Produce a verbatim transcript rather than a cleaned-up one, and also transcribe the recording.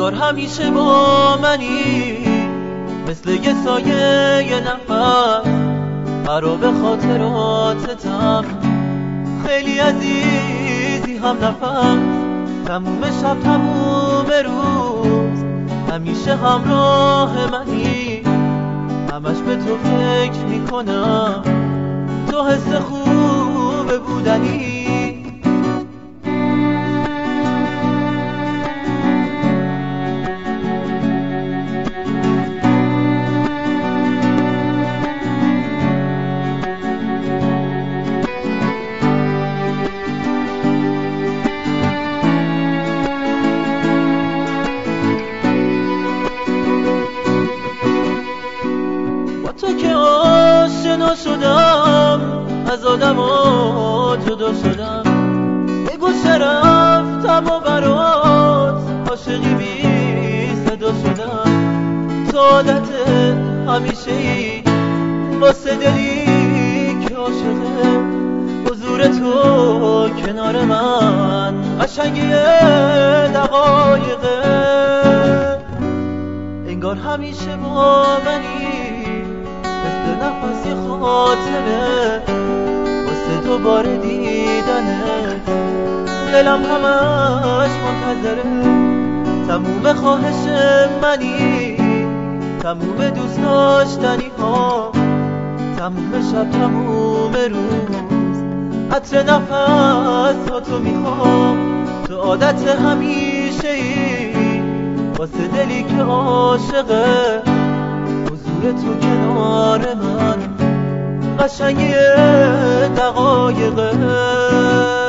انگار همیشه با منی، مثل یه سایه یه نفس خراب خاطراتتم. خیلی عزیزی هم نفس، تموم شب تموم روز همیشه همراه منی. همش به تو فکر میکنم، تو حس خوب بودنی. تو که آشنا شدم، از آدم‌ها جدا شدم. یه گوشه رفتم و برات عاشقی بی صدا شدم. تو عادت همیشه ای واسه دلی که عاشقه، حضور تو کنار من قشنگی دقایقه. انگار همیشه با منی، مثل نفسی خاطره واسه دوباره دیدنت. دلم همش منتظره، تموم خواهش منی، تموم دوست داشتنی ها، تموم شب تموم روز عطر نفس ها تو میخوام. تو عادت همیشه ای واسه دلی که عاشقه، حضور تو کنار من قشنگی دقایقه.